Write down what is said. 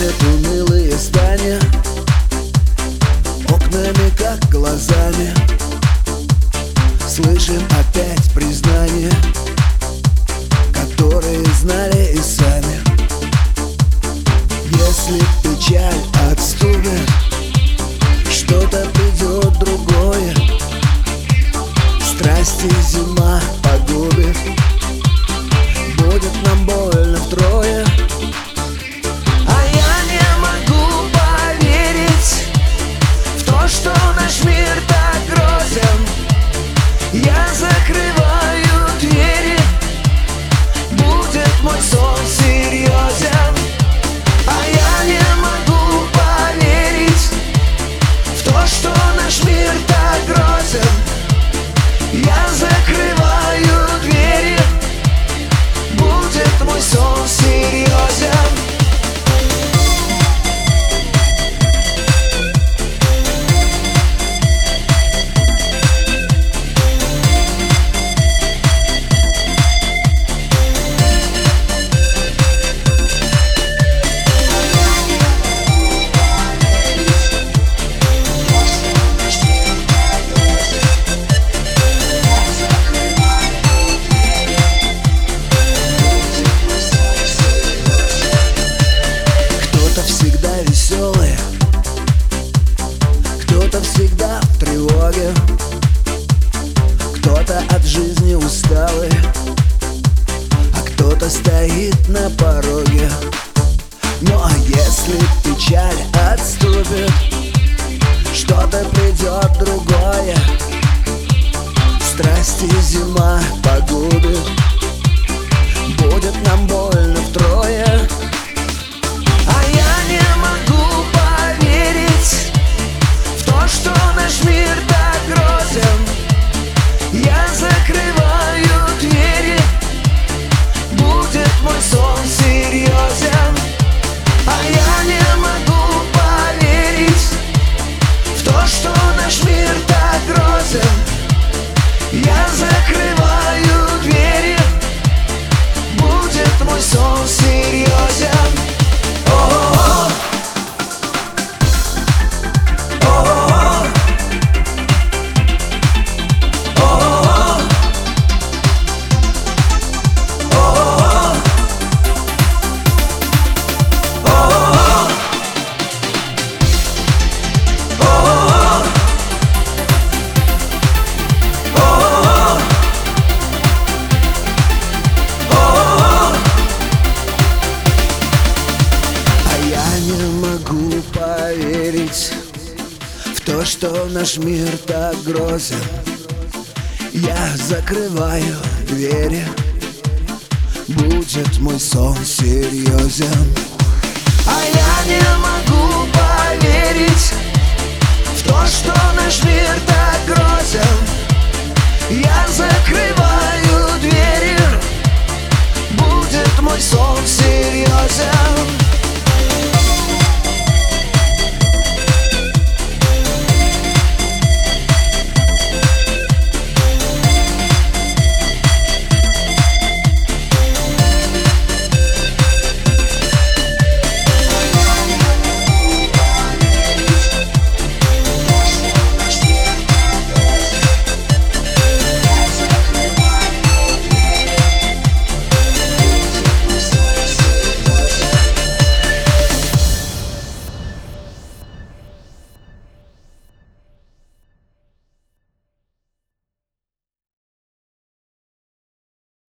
Ходят унылые здания, окнами как глазами. Слышим опять признания, которые знали и сами. Если печаль отступит, что-то придет другое. Страсти зима погубит, будет нам больно втрое. А я не могу поверить в то, что наш мир так грозен. Я закрываю двери, будет мой сон серьезен. А я не могу поверить в то, что наш мир так грозен. Я закрываю двери, будет мой сон серьезен. Веселые, кто-то всегда в тревоге, кто-то от жизни усталый, а кто-то стоит на пороге. Ну а если печаль отступит, что-то придет другое. Страсти зима погубит, будет нам больно втрое. Что наш мир так грозен. Я закрываю двери, будет мой сон серьезен. А я не могу поверить в то, что наш мир так грозен. Я закрываю двери, будет мой сон серьезен. О-о-о. Поверить в то, что наш мир так грозен. Я закрываю двери, будет мой сон серьезен. А я не могу поверить в то, что наш мир так грозен. Я закрываю двери, будет мой сон серьезен.